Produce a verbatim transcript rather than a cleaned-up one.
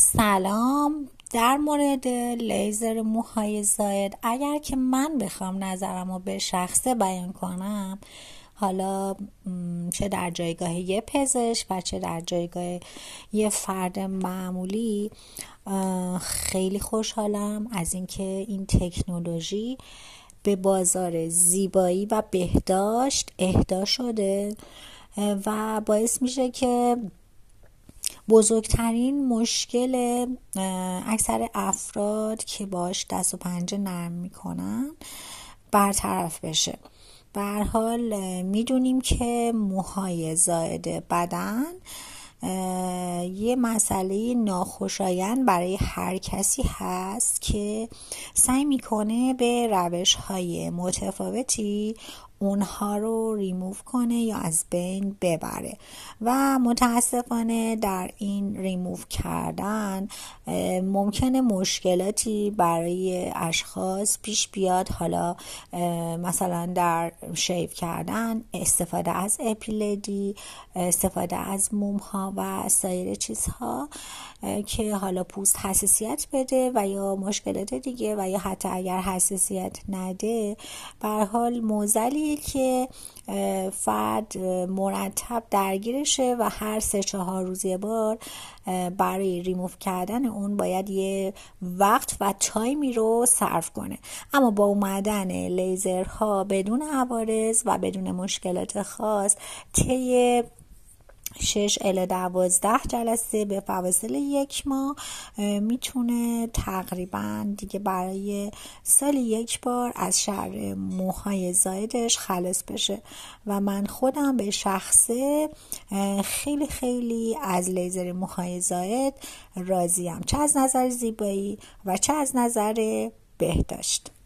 سلام. در مورد لیزر موهای زائد اگر که من بخوام نظرم رو به شخصه بیان کنم، حالا م، چه در جایگاه یه پزشک و چه در جایگاه یه فرد معمولی، اه، خیلی خوشحالم از اینکه این تکنولوژی به بازار زیبایی و بهداشت اهدا شده و باعث میشه که بزرگترین مشکل اکثر افراد که باش دست و پنجه نرم میکنن برطرف بشه. به هر حال میدونیم که موهای زائد بدن یه مسئله ناخوشایند برای هر کسی هست که سعی میکنه به روش های متفاوتی اونها رو ریموو کنه یا از بین ببره و متاسفانه در این ریموو کردن ممکنه مشکلاتی برای اشخاص پیش بیاد. حالا مثلا در شیو کردن، استفاده از اپیلدی، استفاده از موم ها و سایر چیزها که حالا پوست حساسیت بده و یا مشکلات دیگه، و یا حتی اگر حساسیت نده به هر حال معضلی که فرد مرتب درگیرشه و هر سه چهار روز یه بار برای ریموف کردن اون باید یه وقت و تایمی رو صرف کنه. اما با اومدن لیزرها بدون عوارض و بدون مشکلات خاص طی شش الی دوازده جلسه به فواصل یک ماه میتونه تقریبا دیگه برای سال یک بار از شر موهای زائدش خلاص بشه و من خودم به شخصه خیلی خیلی از لیزر موهای زائد راضیم، چه از نظر زیبایی و چه از نظر بهداشت.